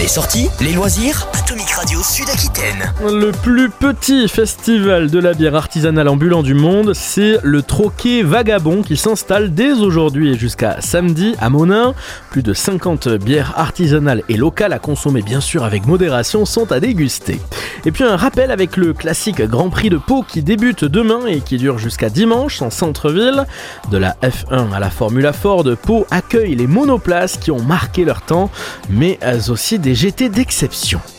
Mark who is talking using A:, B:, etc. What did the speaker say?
A: Les sorties, les loisirs, Atomic Radio Sud-Aquitaine.
B: Le plus petit festival de la bière artisanale ambulant du monde, c'est le Troquet Vagabond qui s'installe dès aujourd'hui et jusqu'à samedi à Monin. Plus de 50 bières artisanales et locales à consommer bien sûr avec modération sont à déguster. Et puis un rappel avec le classique Grand Prix de Pau qui débute demain et qui dure jusqu'à dimanche en centre-ville. De la F1 à la Formula Ford, Pau accueille les monoplaces qui ont marqué leur temps, mais aussi des GT d'exception.